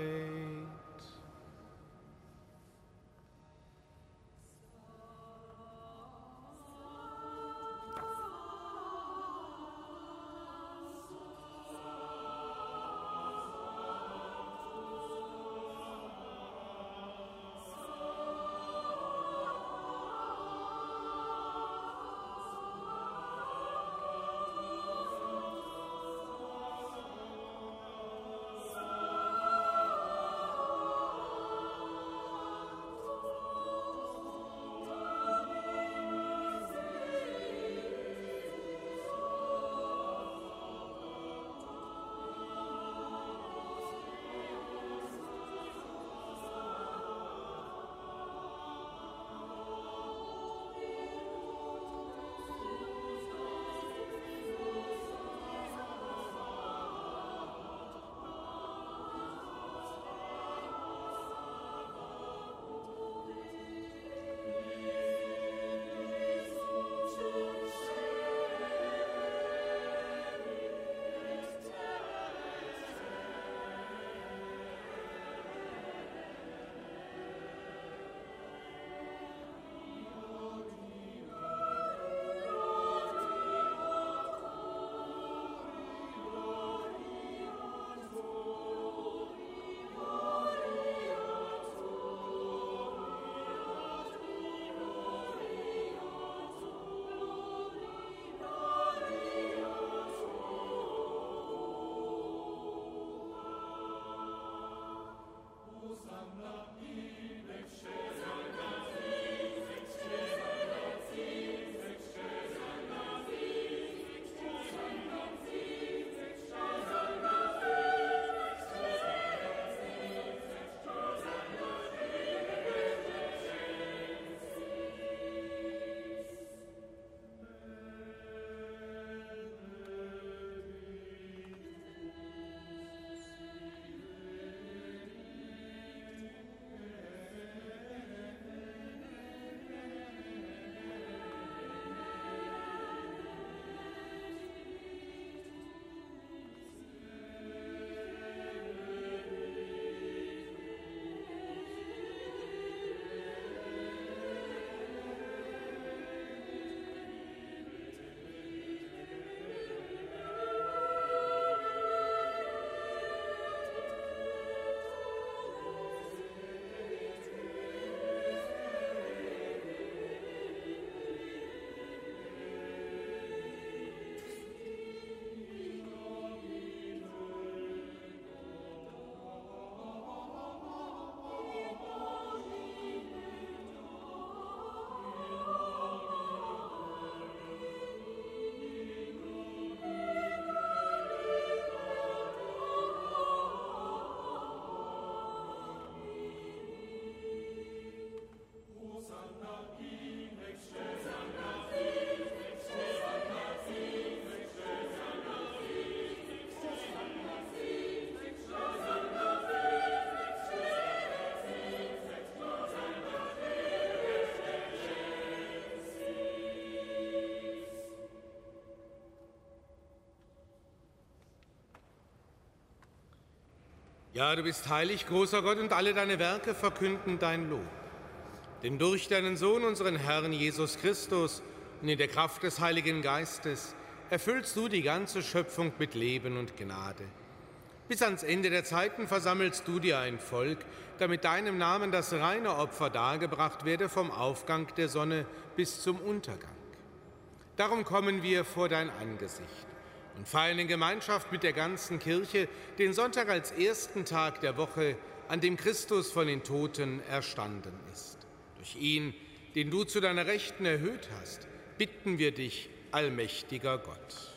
Ja, du bist heilig, großer Gott, und alle deine Werke verkünden dein Lob. Denn durch deinen Sohn, unseren Herrn Jesus Christus, und in der Kraft des Heiligen Geistes erfüllst du die ganze Schöpfung mit Leben und Gnade. Bis ans Ende der Zeiten versammelst du dir ein Volk, damit deinem Namen das reine Opfer dargebracht werde vom Aufgang der Sonne bis zum Untergang. Darum kommen wir vor dein Angesicht und feiern in Gemeinschaft mit der ganzen Kirche den Sonntag als ersten Tag der Woche, an dem Christus von den Toten erstanden ist. Durch ihn, den du zu deiner Rechten erhöht hast, bitten wir dich, allmächtiger Gott.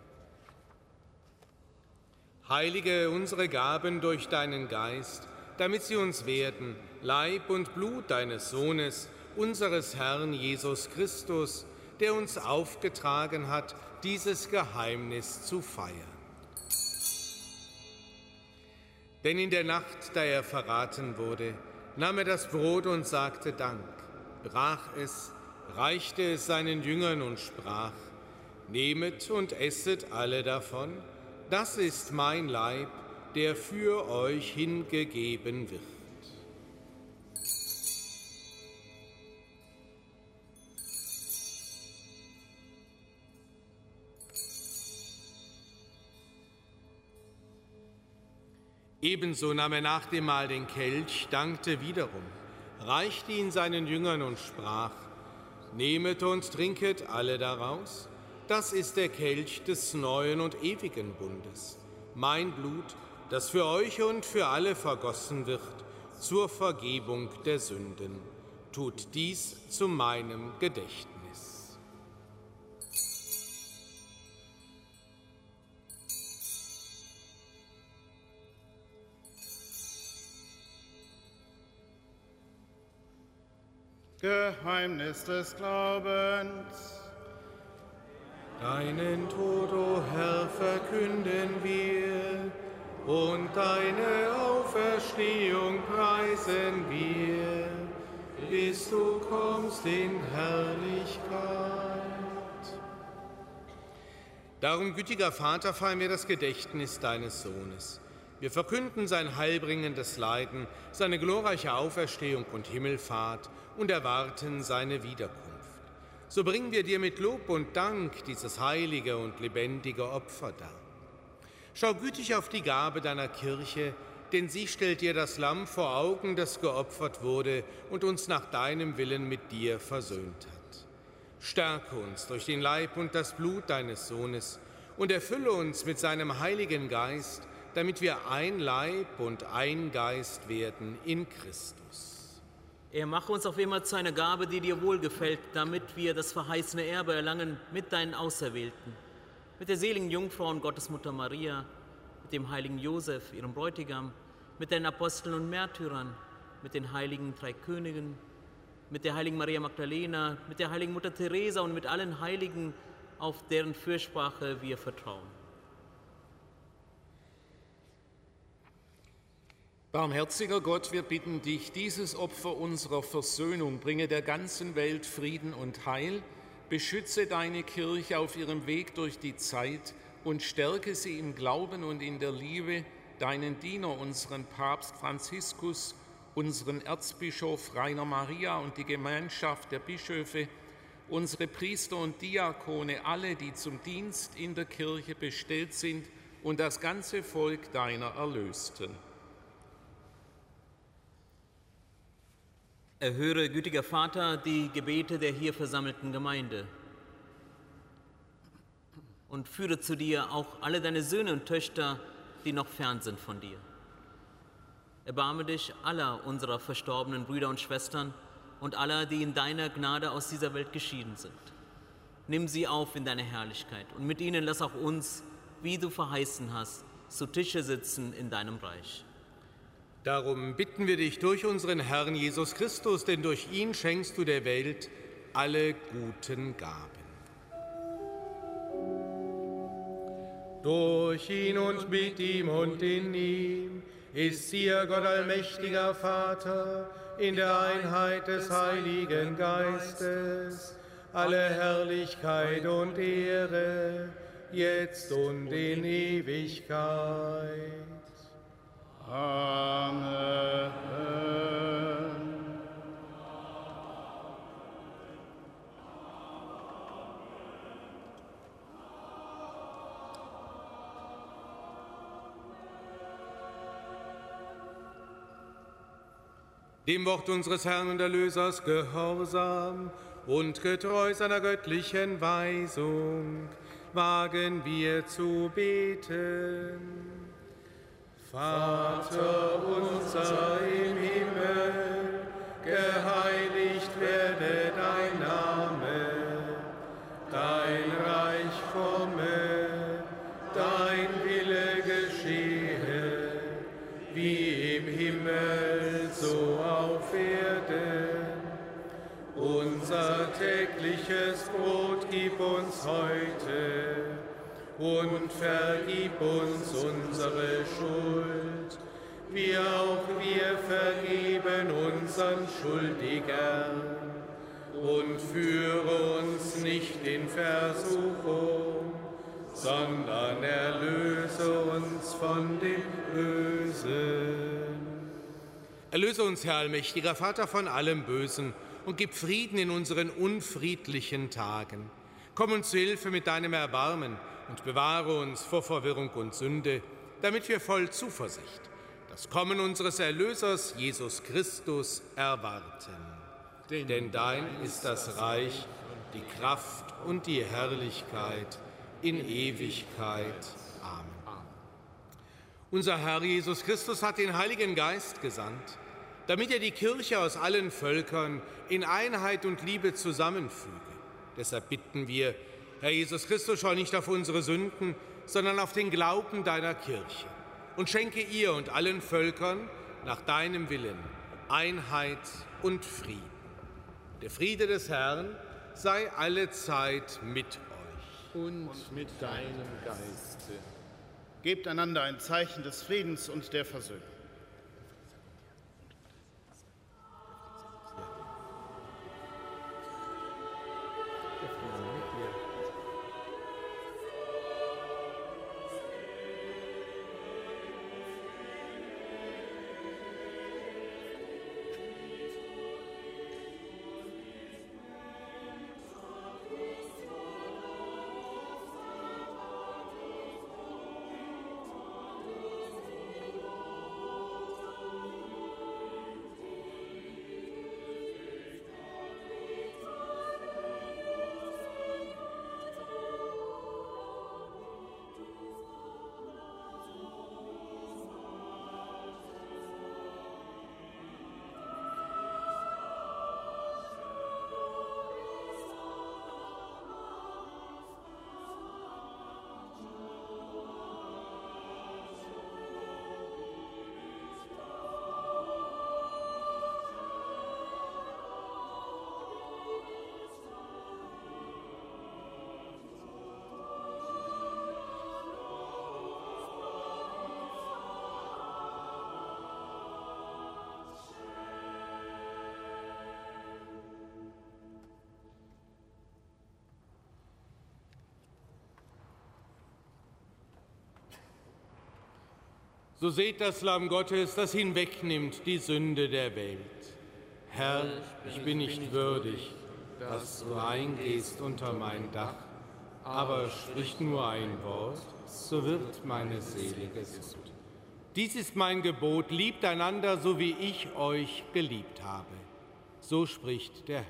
Heilige unsere Gaben durch deinen Geist, damit sie uns werden, Leib und Blut deines Sohnes, unseres Herrn Jesus Christus, der uns aufgetragen hat, dieses Geheimnis zu feiern. Denn in der Nacht, da er verraten wurde, nahm er das Brot und sagte Dank, brach es, reichte es seinen Jüngern und sprach: Nehmet und esset alle davon, das ist mein Leib, der für euch hingegeben wird. Ebenso nahm er nach dem Mahl den Kelch, dankte wiederum, reichte ihn seinen Jüngern und sprach: Nehmet und trinket alle daraus, das ist der Kelch des neuen und ewigen Bundes, mein Blut, das für euch und für alle vergossen wird, zur Vergebung der Sünden. Tut dies zu meinem Gedächtnis. Geheimnis des Glaubens. Deinen Tod, o Herr, verkünden wir, und deine Auferstehung preisen wir, bis du kommst in Herrlichkeit. Darum, gütiger Vater, feiern wir das Gedächtnis deines Sohnes. Wir verkünden sein heilbringendes Leiden, seine glorreiche Auferstehung und Himmelfahrt und erwarten seine Wiederkunft. So bringen wir dir mit Lob und Dank dieses heilige und lebendige Opfer dar. Schau gütig auf die Gabe deiner Kirche, denn sie stellt dir das Lamm vor Augen, das geopfert wurde und uns nach deinem Willen mit dir versöhnt hat. Stärke uns durch den Leib und das Blut deines Sohnes und erfülle uns mit seinem Heiligen Geist, damit wir ein Leib und ein Geist werden in Christus. Er mache uns auf immer zu einer Gabe, die dir wohlgefällt, damit wir das verheißene Erbe erlangen mit deinen Auserwählten, mit der seligen Jungfrau und Gottesmutter Maria, mit dem heiligen Josef, ihrem Bräutigam, mit den Aposteln und Märtyrern, mit den heiligen drei Königen, mit der heiligen Maria Magdalena, mit der heiligen Mutter Teresa und mit allen Heiligen, auf deren Fürsprache wir vertrauen. Barmherziger Gott, wir bitten dich, dieses Opfer unserer Versöhnung bringe der ganzen Welt Frieden und Heil, beschütze deine Kirche auf ihrem Weg durch die Zeit und stärke sie im Glauben und in der Liebe, deinen Diener, unseren Papst Franziskus, unseren Erzbischof Rainer Maria und die Gemeinschaft der Bischöfe, unsere Priester und Diakone, alle, die zum Dienst in der Kirche bestellt sind, und das ganze Volk deiner Erlösten. Erhöre, gütiger Vater, die Gebete der hier versammelten Gemeinde und führe zu dir auch alle deine Söhne und Töchter, die noch fern sind von dir. Erbarme dich aller unserer verstorbenen Brüder und Schwestern und aller, die in deiner Gnade aus dieser Welt geschieden sind. Nimm sie auf in deine Herrlichkeit und mit ihnen lass auch uns, wie du verheißen hast, zu Tische sitzen in deinem Reich. Darum bitten wir dich durch unseren Herrn Jesus Christus, denn durch ihn schenkst du der Welt alle guten Gaben. Durch ihn und mit ihm und in ihm ist dir, Gott allmächtiger Vater, in der Einheit des Heiligen Geistes, alle Herrlichkeit und Ehre, jetzt und in Ewigkeit. Amen. Dem Wort unseres Herrn und Erlösers gehorsam und getreu seiner göttlichen Weisung wagen wir zu beten. Vater unser im Himmel, geheiligt werde dein Name, dein Reich komme, dein Wille geschehe, wie im Himmel, so auf Erden. Unser tägliches Brot gib uns heute und vergib uns unsere Schuld, wie auch wir vergeben unseren Schuldigern. Und führe uns nicht in Versuchung, sondern erlöse uns von dem Bösen. Erlöse uns, Herr allmächtiger Vater, von allem Bösen und gib Frieden in unseren unfriedlichen Tagen. Komm uns zu Hilfe mit deinem Erbarmen und bewahre uns vor Verwirrung und Sünde, damit wir voll Zuversicht das Kommen unseres Erlösers, Jesus Christus, erwarten. Denn, Denn dein ist das Reich, die Kraft und die Herrlichkeit in Ewigkeit. Amen. Unser Herr Jesus Christus hat den Heiligen Geist gesandt, damit er die Kirche aus allen Völkern in Einheit und Liebe zusammenfüge. Deshalb bitten wir, Herr Jesus Christus, schau nicht auf unsere Sünden, sondern auf den Glauben deiner Kirche und schenke ihr und allen Völkern nach deinem Willen Einheit und Frieden. Der Friede des Herrn sei allezeit mit euch. Und mit deinem Geiste. Gebt einander ein Zeichen des Friedens und der Versöhnung. So seht das Lamm Gottes, das hinwegnimmt die Sünde der Welt. Herr, ich bin nicht würdig, dass du eingehst unter mein Dach, aber sprich nur ein Wort, so wird meine Seele gesund. Dies ist mein Gebot, liebt einander, so wie ich euch geliebt habe. So spricht der Herr.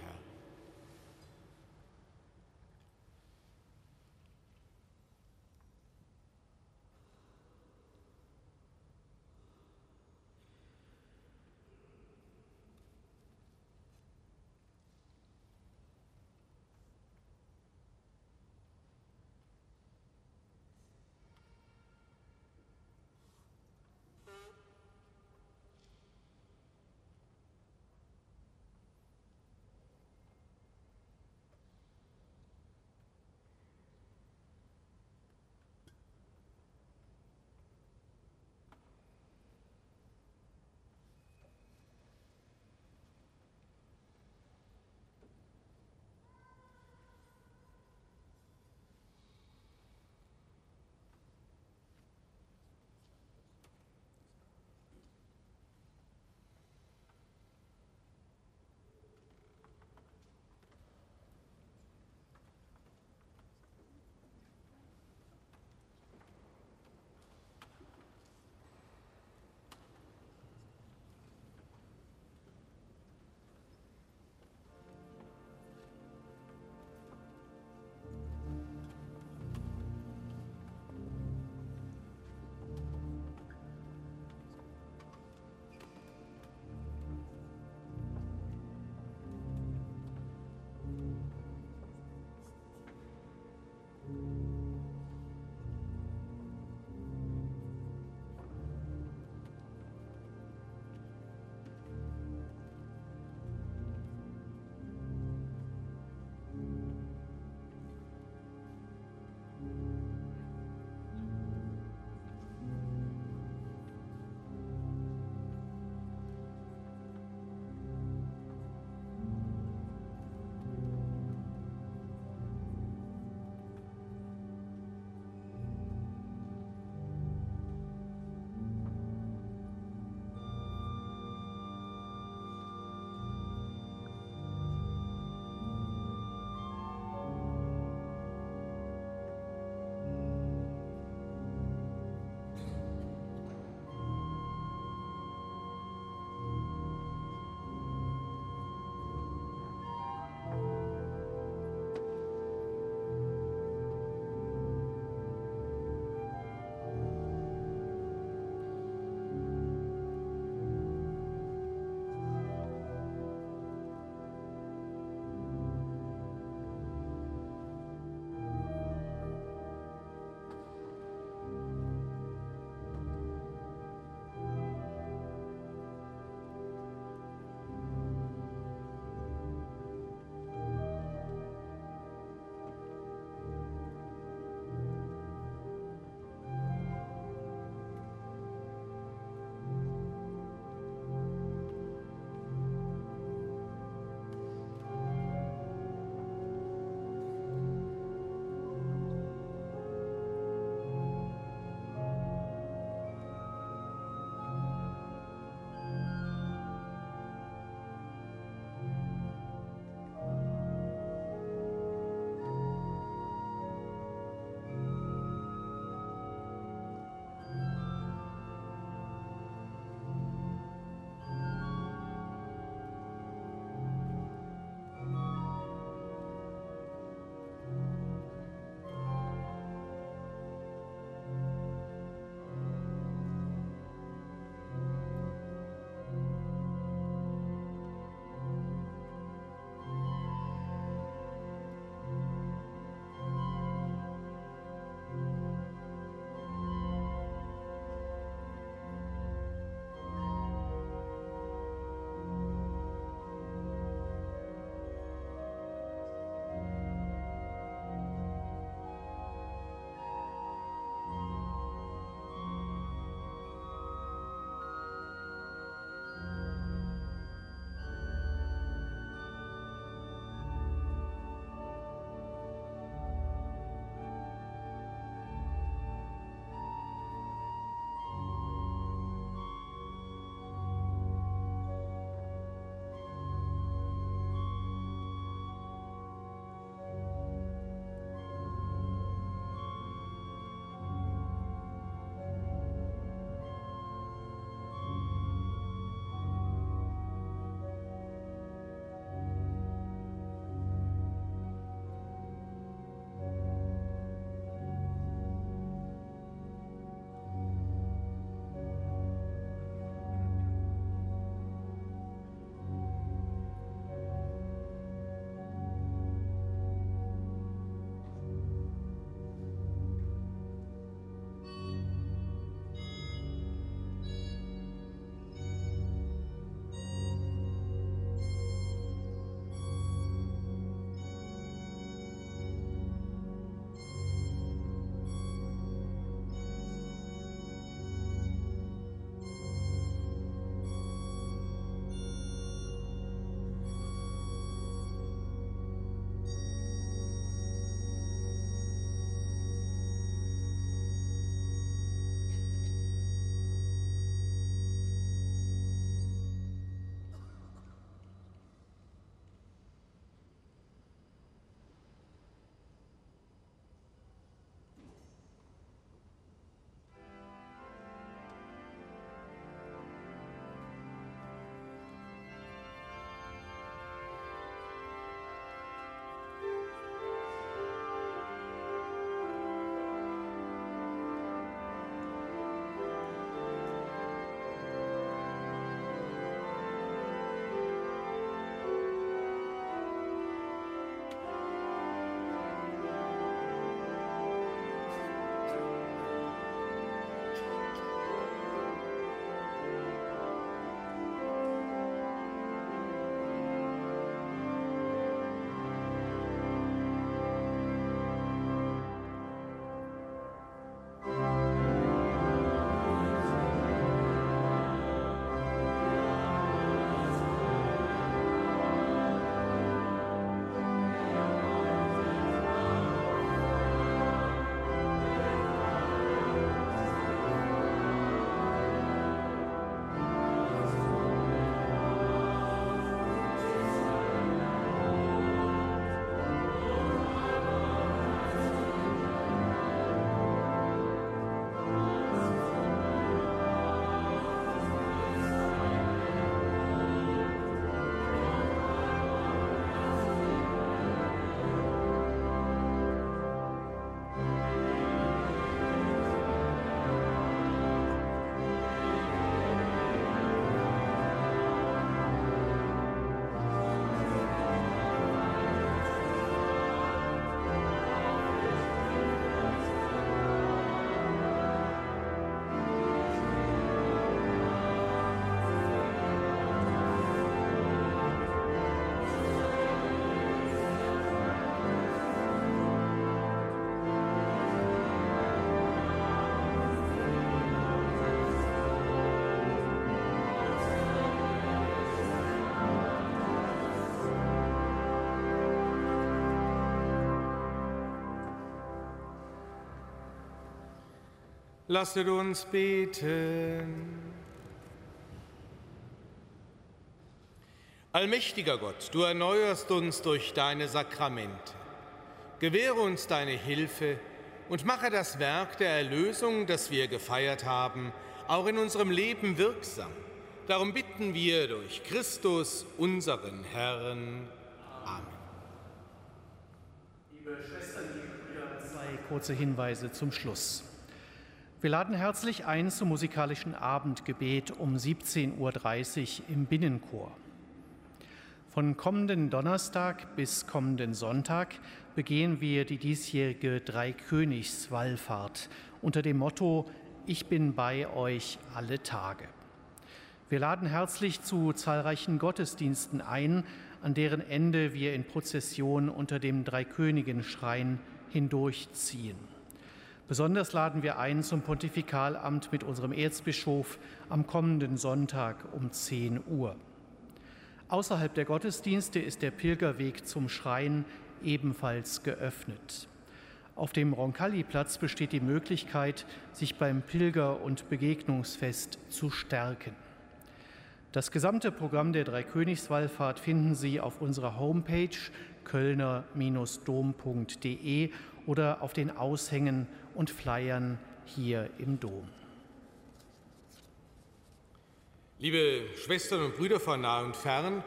Lasset uns beten. Allmächtiger Gott, du erneuerst uns durch deine Sakramente. Gewähre uns deine Hilfe und mache das Werk der Erlösung, das wir gefeiert haben, auch in unserem Leben wirksam. Darum bitten wir durch Christus, unseren Herrn. Amen. Liebe Schwestern, liebe Brüder, zwei kurze Hinweise zum Schluss. Wir laden herzlich ein zum musikalischen Abendgebet um siebzehn Uhr dreißig im Binnenchor. Von kommenden Donnerstag bis kommenden Sonntag begehen wir die diesjährige Dreikönigswallfahrt unter dem Motto Ich bin bei euch alle Tage. Wir laden herzlich zu zahlreichen Gottesdiensten ein, an deren Ende wir in Prozession unter dem Dreikönigenschrein hindurchziehen. Besonders laden wir ein zum Pontifikalamt mit unserem Erzbischof am kommenden Sonntag um zehn Uhr. Außerhalb der Gottesdienste ist der Pilgerweg zum Schrein ebenfalls geöffnet. Auf dem Roncalli-Platz besteht die Möglichkeit, sich beim Pilger- und Begegnungsfest zu stärken. Das gesamte Programm der Dreikönigswallfahrt finden Sie auf unserer Homepage kölner Dom punkt de oder auf den Aushängen und Flyern hier im Dom. Liebe Schwestern und Brüder von nah und fern,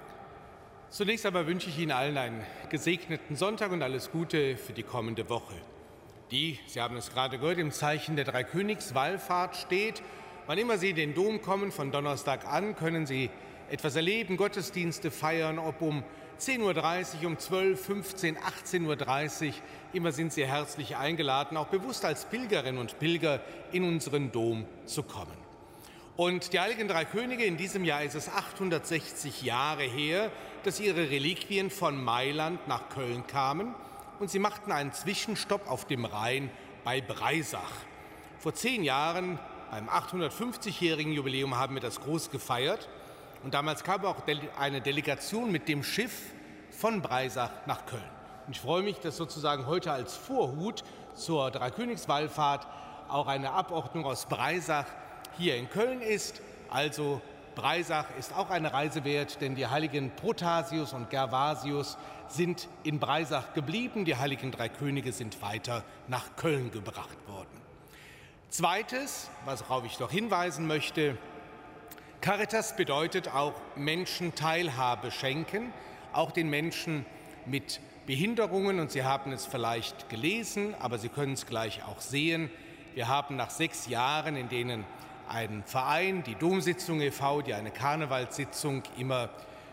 zunächst einmal wünsche ich Ihnen allen einen gesegneten Sonntag und alles Gute für die kommende Woche, die, Sie haben es gerade gehört, im Zeichen der Dreikönigswallfahrt steht. Wann immer Sie in den Dom kommen, von Donnerstag an, können Sie etwas erleben, Gottesdienste feiern, ob um zehn Uhr dreißig, um zwölf, fünfzehn, achtzehn Uhr dreißig. Immer sind Sie herzlich eingeladen, auch bewusst als Pilgerinnen und Pilger in unseren Dom zu kommen. Und die Heiligen Drei Könige, in diesem Jahr ist es achthundertsechzig Jahre her, dass ihre Reliquien von Mailand nach Köln kamen und sie machten einen Zwischenstopp auf dem Rhein bei Breisach. Vor zehn Jahren, beim achthundertfünfzigjährigen Jubiläum, haben wir das groß gefeiert und damals kam auch eine Delegation mit dem Schiff von Breisach nach Köln. Und ich freue mich, dass sozusagen heute als Vorhut zur Dreikönigswallfahrt auch eine Abordnung aus Breisach hier in Köln ist. Also Breisach ist auch eine Reise wert, denn die heiligen Protasius und Gervasius sind in Breisach geblieben. Die heiligen Drei Könige sind weiter nach Köln gebracht worden. Zweites, worauf ich noch hinweisen möchte: Caritas bedeutet auch Menschen Teilhabe schenken, auch den Menschen mit Behinderungen. Und Sie haben es vielleicht gelesen, aber Sie können es gleich auch sehen. Wir haben nach sechs Jahren, in denen ein Verein, die Domsitzung e V, die eine Karnevalssitzung immer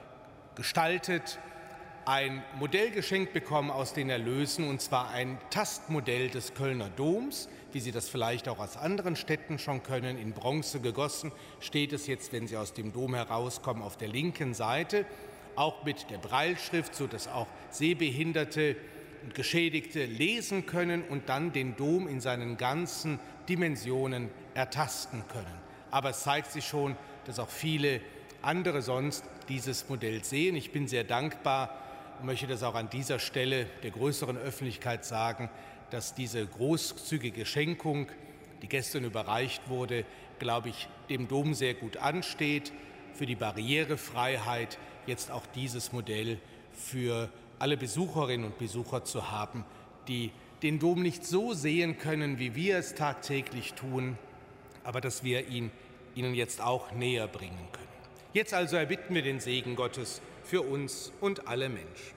gestaltet, ein Modell geschenkt bekommen aus den Erlösen, und zwar ein Tastmodell des Kölner Doms, wie Sie das vielleicht auch aus anderen Städten schon können. In Bronze gegossen steht es jetzt, wenn Sie aus dem Dom herauskommen, auf der linken Seite, auch mit der Brailleschrift, sodass auch Sehbehinderte und Geschädigte lesen können und dann den Dom in seinen ganzen Dimensionen ertasten können. Aber es zeigt sich schon, dass auch viele andere sonst dieses Modell sehen. Ich bin sehr dankbar und möchte das auch an dieser Stelle der größeren Öffentlichkeit sagen, dass diese großzügige Schenkung, die gestern überreicht wurde, glaube ich, dem Dom sehr gut ansteht, für die Barrierefreiheit, jetzt auch dieses Modell für alle Besucherinnen und Besucher zu haben, die den Dom nicht so sehen können, wie wir es tagtäglich tun, aber dass wir ihn ihnen jetzt auch näher bringen können. Jetzt also erbitten wir den Segen Gottes für uns und alle Menschen.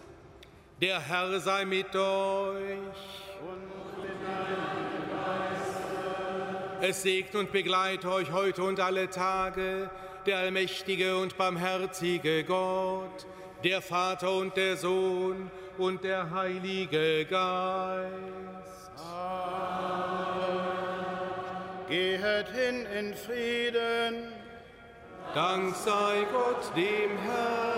Der Herr sei mit euch. Und mit deinem Geiste. Es segne und begleite euch heute und alle Tage der allmächtige und barmherzige Gott, der Vater und der Sohn und der Heilige Geist. Amen. Gehet hin in Frieden. Dank sei Gott dem Herrn.